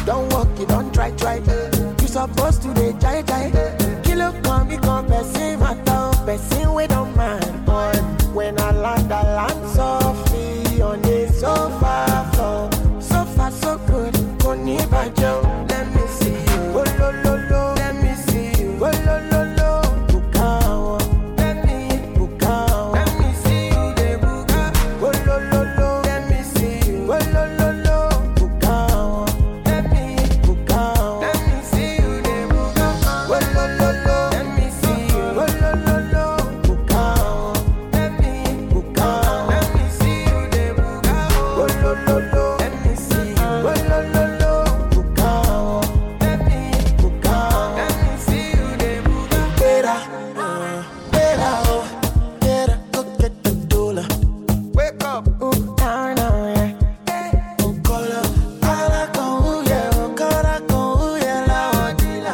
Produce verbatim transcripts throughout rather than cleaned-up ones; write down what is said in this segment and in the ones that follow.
don't walk, you don't try, try. You supposed to dey jai jai. Kilo come, me come, person matter, person we don't mind. Boy, when I land, I land softly on the sofa floor. So far, so good, Koni Bajo. Let me see you, oh lo lo lo. Let me see you, oh lo lo lo. Bukawa, let me bukawa. Let me see you, de buka, oh lo lo lo. Let me see you, oh lo lo lo. Bukawa, let me bukawa. Let me see you, de buka, oh lo lo lo. Let me see you, oh lo lo lo. Bukawa, let me bukawa. Let me see you, de buka, oh lo lo lo. Let me see you, oh lo lo lo. Bukawa, let me bukawa. Let me see you, de buka. Better, uh, better, oh, better go get the dollar. Wake up, ooh, now, now, yeah. Oh, color, color, con, ooh, yeah, oh, color, con, ooh, yeah, la, oh, dila.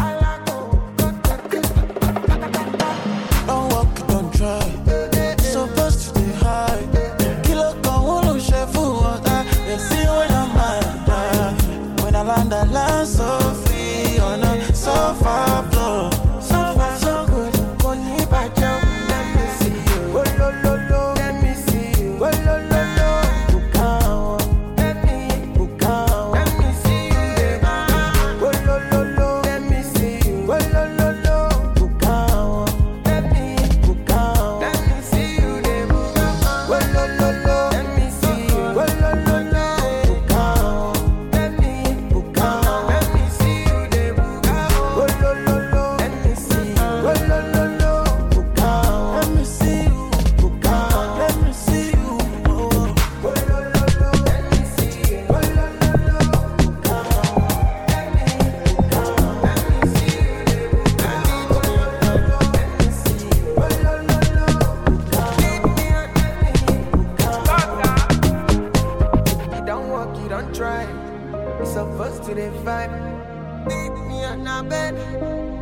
Don't walk, don't try. Supposed to stay high. Kilo con, ooh, no chef, ooh, water. They see when I'm mad. When I land, I land so free on a sofa floor. So far, so good. Koni Bajo. Let me see you. Oh, lo, lo, lo. Let me see you. Oh, lo, lo, lo. Bukawa. Let me bukawa. Let me see you, baby. Oh, lo, lo, lo. Let me see you. Oh, lo, lo, lo. Bukawa. Let me bukawa. Let me see you, baby. Oh, lo, lo, lo. Let me see you. Oh, lo, lo, lo. Bukawa. Let me bukawa. Let me see you, baby. Oh, lo, lo, lo. Let me see you. Oh, lo, lo, lo. Bukawa. Let me see you. Bukawa. Let me see you. Oh, oh, lo, lo, lo. Let me see you. Oh, lo, lo, lo. Bukawa. Let me bukawa. Let me see you, baby. Oh, lo, lo, lo. Let me see you. Oh, lo, lo, lo. Bukawa. Let me bukawa. You don't walk, you don't try. You supposed to the vibe. Beat me on the bed.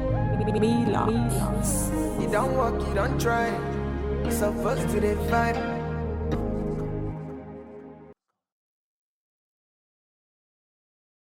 Mila. You don't walk, you don't try. You supposed to the vibe.